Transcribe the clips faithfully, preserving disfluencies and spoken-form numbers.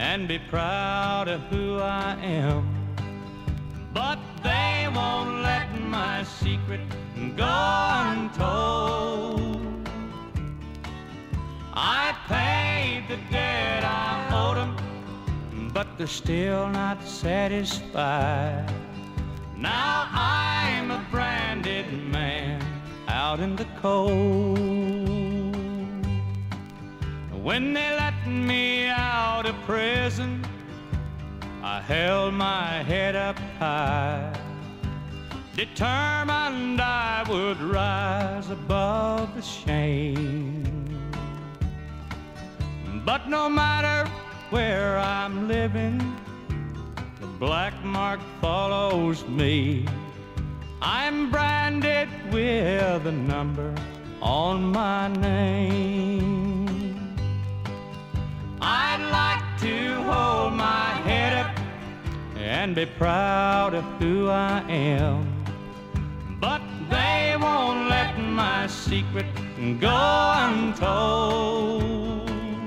and be proud of who I am. But they won't let my secret go untold. I paid the debt I owed them, but they're still not satisfied. Now I'm a branded man out in the cold. When they let me out of prison, I held my head up high, determined I would rise above the shame. But no matter where I'm living, the black mark follows me. I'm branded with a number on my name. I'd like to hold my head up and be proud of who I am, but they won't let my secret go untold.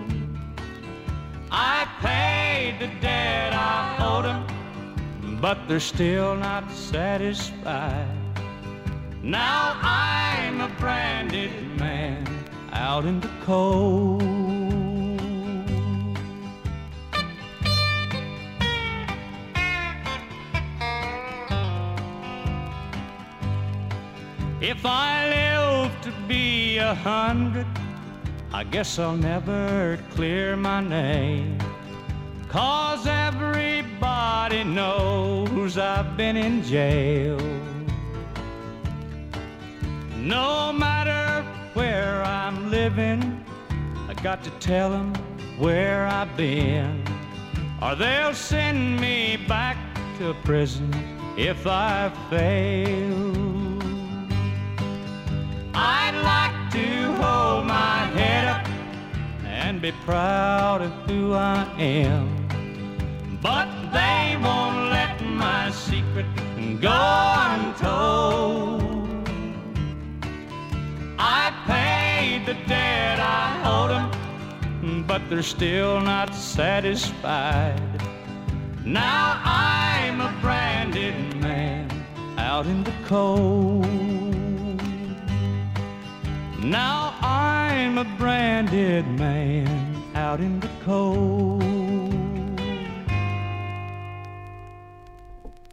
I paid the debt I owed them, but they're still not satisfied. Now I'm a branded man out in the cold. If I live to be a hundred, I guess I'll never clear my name, 'cause everybody knows I've been in jail. No matter where I'm living, I got to tell them where I've been, or they'll send me back to prison if I fail. I'd like to hold my head up and be proud of who I am, but they won't let my secret go untold. I paid the debt I owed them, but they're still not satisfied. Now I'm a branded man out in the cold. Now I'm a branded man out in the cold.